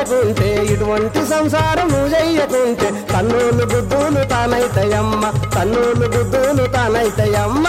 చెయ్యకుంటే ఇటువంటి సంసారం నువ్వు చెయ్యకుంటే తన్నులు గుద్దులు తానైతయమ్మ తన్నులు గుద్దులు తానైతయమ్మ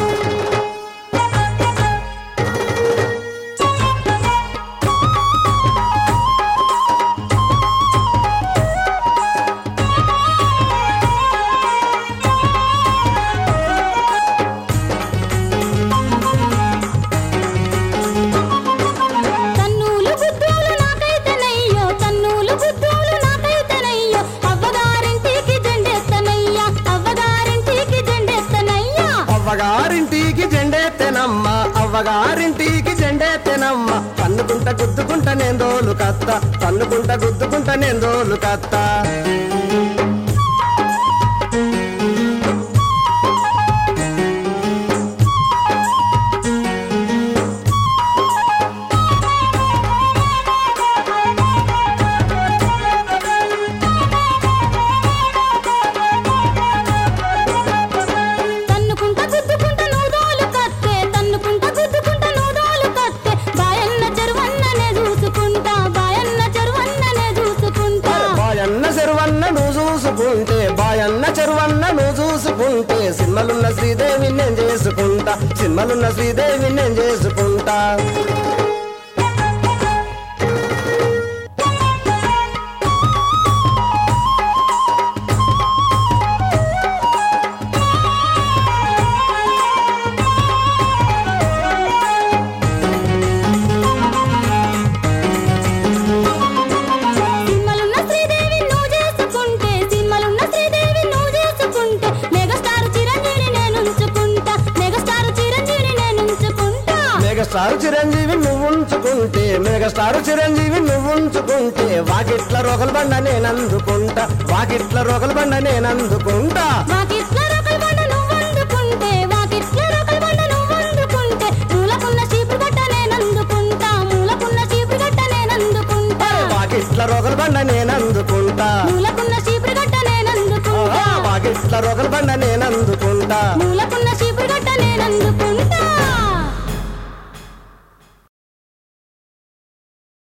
అవ్వగారింటికి జెండెత్తెనమ్మ అవ్వగారింటికి జెండెత్తెనమ్మ తన్నుకుంట గుద్దుకుంట నేందోలు కత్త తన్నుకుంట గుద్దుకుంట నేందోలు కత్త బాయన్న చెరువన్న నువ్వు చూసుకుంటే సినిమలున్న శ్రీదేవి నేను చేసుకుంటా సినిమలున్న శ్రీదేవి నేను చేసుకుంటా మెగాస్టార్ చిరంజీవి నువ్వు ఉంచుకుంటే మెగాస్టార్ చిరంజీవి నువ్వు ఉంచుకుంటే వాకిట్ల రోకల బండ నేను అందుకుంటా వాకిట్ల రోకల బండ నేను అందుకుంటా వాకిట్ల రోకల బండ నేను అందుకుంటా వాకిట్ల రోకల బండ నేను అందుకుంటా మూలకున్న చీపురు గట్ట నేను అందుకుంటా